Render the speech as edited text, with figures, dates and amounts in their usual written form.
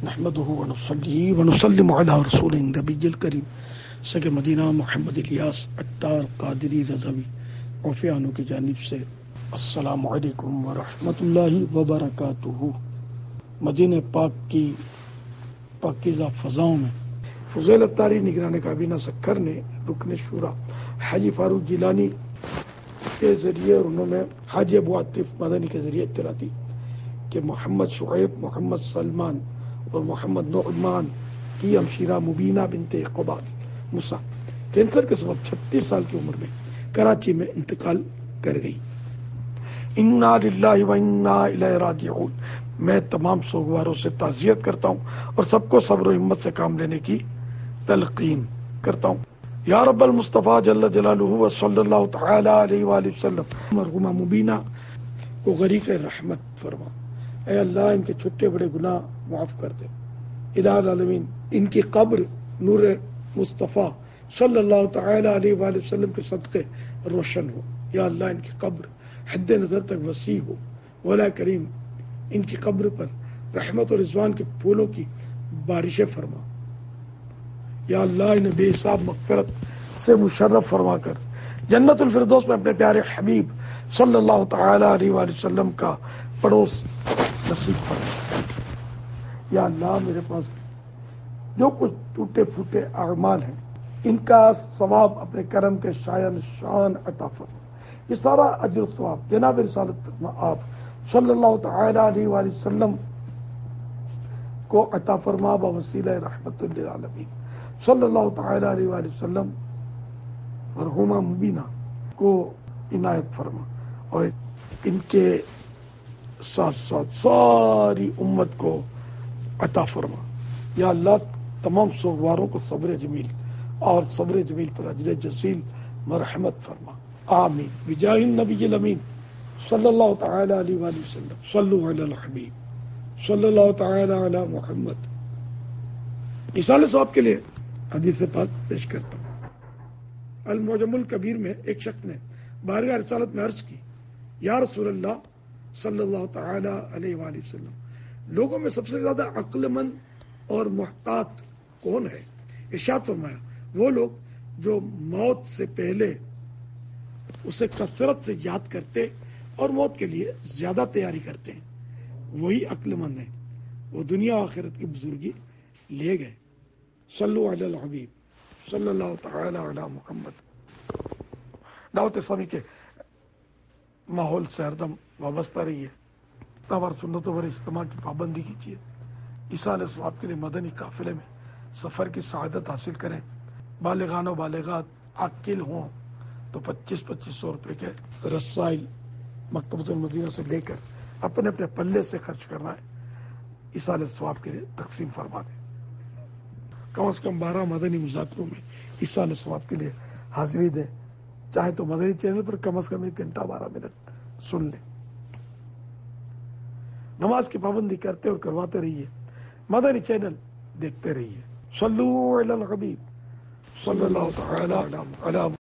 نحمده ونصلي ونسلم على رسول النبي الكريم سگ مدینہ محمد الیاس اٹار قادری رضوی عفیانوں کی جانب سے السلام علیکم ورحمۃ اللہ وبرکاتہ۔ مدینہ پاک کی پاکیزہ فضاؤں میں فضیل اتاری نگران کابینہ سکھر نے رکن شورا حاجی فاروق گیلانی کے ذریعے اور انہوں نے حاجی ابو عاطف مدنی کے ذریعے اطلاع دی کہ محمد شعیب، محمد سلمان اور محمد نعمان کی ہمشیرہ مبینہ بنت قباد موسیٰ کینسر کے سبب 36 سال کی عمر میں کراچی میں انتقال کر گئی۔ انا للہ و انا الیہ راجعون۔ میں تمام سوگواروں سے تعزیت کرتا ہوں اور سب کو صبر و ہمت سے کام لینے کی تلقین کرتا ہوں۔ یا رب المصطفیٰ جل جلالہ و صلی اللہ تعالی علیہ وآلہ وسلم مرحومہ مبینہ کو غریق رحمت فرما۔ اے اللہ ان کے چھوٹے بڑے گناہ معاف کر دے۔ الہ العالمین ان کی قبر نور مصطفیٰ صلی اللہ تعالی علیہ وآلہ وسلم کے صدقے روشن ہو۔ یا اللہ ان کی قبر حد نظر تک وسیع ہو۔ مولا کریم ان کی قبر پر رحمت اور رضوان کے پھولوں کی بارشیں فرما۔ یا اللہ انہیں بے حساب مغفرت سے مشرف فرما کر جنت الفردوس میں اپنے پیارے حبیب صلی اللہ تعالی علیہ وآلہ وسلم کا پڑوس نصیب فرما۔ یا اللہ میرے پاس جو کچھ ٹوٹے پھوٹے اعمال ہیں ان کا ثواب اپنے کرم کے شایان شان عطا فرما۔ یہ سارا اجر و ثواب جناب رسالت آپ صلی اللہ تعالی علیہ وآلہ وسلم کو عطا فرما بوسیلہ رحمت للعالمین صلی اللہ تعالی علیہ وآلہ وسلم مرحومہ مبینہ کو عنایت فرما اور ان کے ساتھ ساتھ ساری امت کو عطا فرما۔ یا اللہ تمام سوگواروں کو صبر جمیل اور صبر جمیل پر اجر جزیل مرحمت فرما، آمین بجاہ النبی الامین صلی اللہ تعالی علیہ وآلہ وسلم۔ صلو علی الحبیب صلی اللہ تعالی علی محمد۔ مثال ثواب کے لیے حدیث پاک پیش کرتا ہوں۔ المعجم الکبیر میں ایک شخص نے بارگاہ رسالت میں عرض کی، یا رسول اللہ صلی اللہ تعالی علیہ وآلہ وسلم، لوگوں میں سب سے زیادہ عقل مند اور محتاط کون ہے؟ ارشاد فرمایا، وہ لوگ جو موت سے پہلے اسے کثرت سے یاد کرتے اور موت کے لیے زیادہ تیاری کرتے ہیں، وہی عقل مند ہیں، وہ دنیا و آخرت کی بزرگی لے گئے۔ صلو علی الحبیب صلی اللہ تعالی علی محمد۔ دعوت اسلامی کے ماحول سے ہر دم وابستہ رہیے، اور سنتوں پر اجتماع کی پابندی کیجیے، ایصال ثواب کے لیے مدنی قافلے میں سفر کی سعادت حاصل کریں۔ بالغان و بالغات عاقل ہوں تو 2500 روپے کے رسائل مکتبۃ المدینہ سے لے کر اپنے اپنے پلے سے خرچ کرنا ہے، ایصال ثواب کے لیے تقسیم فرما دیں۔ کم از کم 12 مدنی مذاکروں میں ایصال ثواب کے لیے حاضری دیں، چاہے تو مدنی چینل پر کم از کم 1 گھنٹہ 12 منٹ سن لیں۔ نماز کی پابندی کرتے اور کرواتے رہیے، مدنی چینل دیکھتے رہیے۔ صلو علی الحبیب صلی اللہ تعالی علی